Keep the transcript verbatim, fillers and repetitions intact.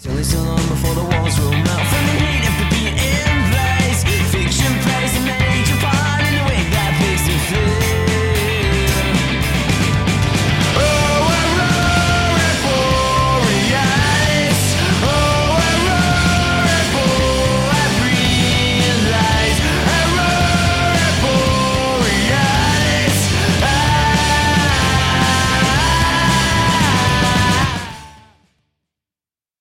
Till it's so long before the walls roll out.